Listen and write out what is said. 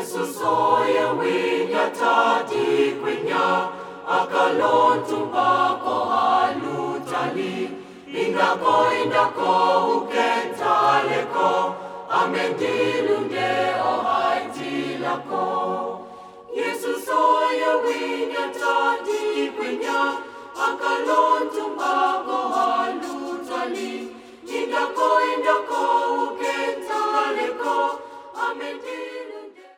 Yesusoye winya tati kwenya akalontu bako halutali ingako